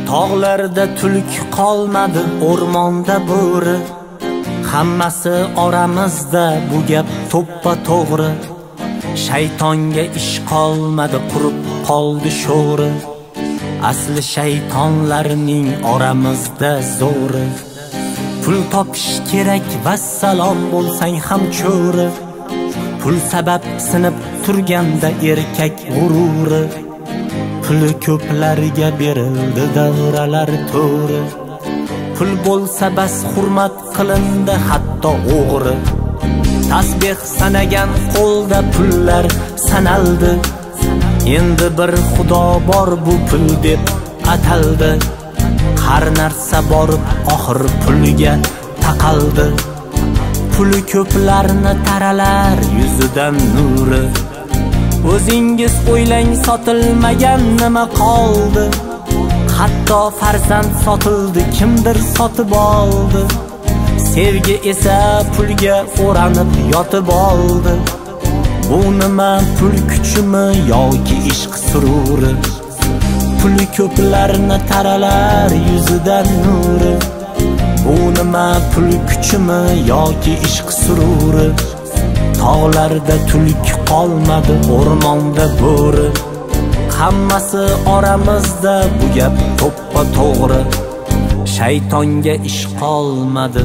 Tog'larda tulk qolmadi, o'rmonda bo'ri. Hammasi oramizda, bu gap to'ppa to'g'ri. Shaytonga ish qolmadi, qurib qoldi sho'ri. Asli shaytonlarning oramizda zo'ri. Pul topish kerak, vassalom bo'lsang ham cho'ri. Pul sabab sinib turganda erkak g'ururi. Puli ko'plarga berildi davralar to'ri. Pul bo'lsa bas hurmat qilindi hatto o'g'ri. Tasbih sanagan qo'lda pullar sanaldi. Endi bir xudo bor, bu pul deb ataldi. Har narsa borib oxir pulga taqaldi. Puli ko'plarni taralar yuzidan nuri. O'zingiz o'ylang, sotilmagan nima qoldi? Hatto farzand sotildi, kimdir sotib oldi. Sevgi esa pulga o'ranib yotib oldi. Bu nima, pul kuchimi yoki ishq sururi? Puli ko'plarni taralar yuzidan nuri. Bu nima, pul kuchimi yoki ishq sururi? Tog'larda tulk qolmadi, o'rmonda bo'ri. Hammasi oramizda, bu gap to'ppa to'g'ri. Shaytonga ish qolmadi.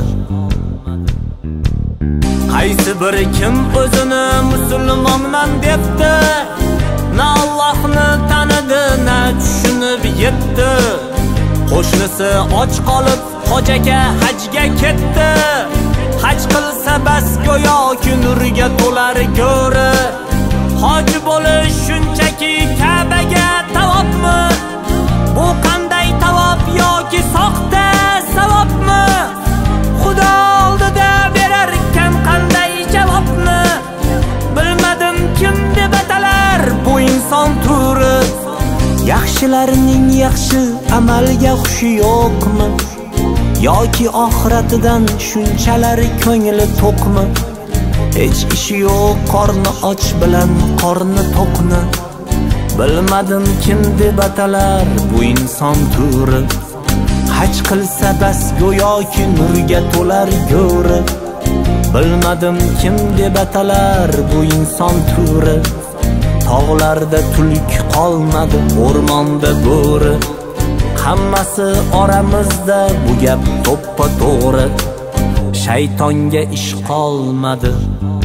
Qaysi bir kim o'zini musulmonman debdi, na Allohni tanidi, na tushunib yetdi. Qo'shnisi och qolib hojaga hajga ketdi. Haj qilsa bas go'yoki nurga to'lar go'ri. Hoji bo'lish shunchaki Ka'baga tavofmi? Bu qanday tavof yoki soxta savobmi? Xudo oldida berarkan qanday javobni? Bilmadim kim deb atalar bu inson turi. Yaxshilarning yaxshi amalga xushi yo'qmi? Yoki oxiratidan shunchalar ko'ngli to'qmi? Hech ishi yo'q, qorni och bilan qorni to'qni. Bilmadim kim deb atalar bu inson turi. Haj qilsa bas go'yoki nurga to'lar go'ri. Bilmadim kim deb atalar bu inson turi. Tog'larda tulk qolmadi, o'rmonda bo'ri. Hammasi oramizda, bu gap to'ppa to'g'ri. Shaytonga ish qolmadi.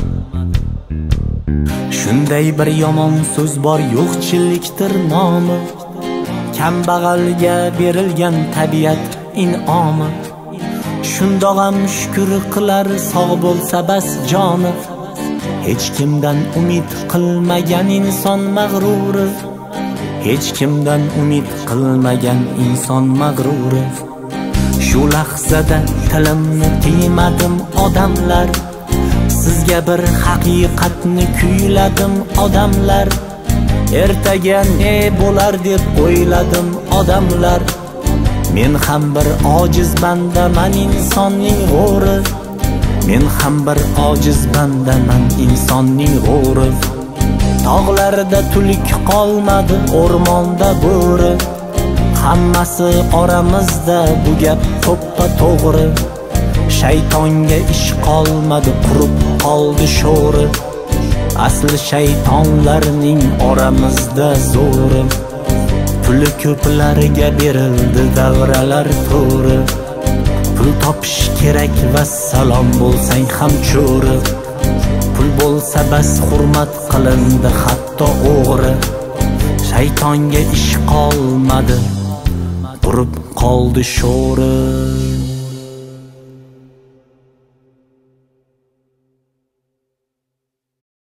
Shunday bir yomon so'z bor, yo'qchilikdir nomi. Kambag'alga berilgan tabiat in'omi. Shundoq ham shukr qilar, sog' bo'lsa bas joni. Hech kimdan umid qilmagan inson mag'ruri. Hech kimdan umid qilmagan inson mag'ruri. Shu lahzada tilimni tiymadim odamlar. Sizga bir haqiqatni kuyladim odamlar. Ertaga ne bo'lar deb o'yladim odamlar. Men ham bir ojiz bandaman, insonning g'o'ri. Men ham bir ojiz bandaman, insonning g'o'ri. Tog'larda tulk qolmadi, o'rmonda bo'ri. Hammasi oramizda, bu gap to'ppa to'g'ri. Shaytonga ish qolmadi, qurib qoldi sho'ri. Asli shaytonlarning oramizda zo'ri. Puli ko'plarga berildi davralar to'ri. Pul topish kerak, vassalom bo'lsang ham cho'ri. Pul bo'lsa bas hurmat qilindi hatto o'g'ri. Shaytonga ish qolmadi, qurib qoldi sho'ri.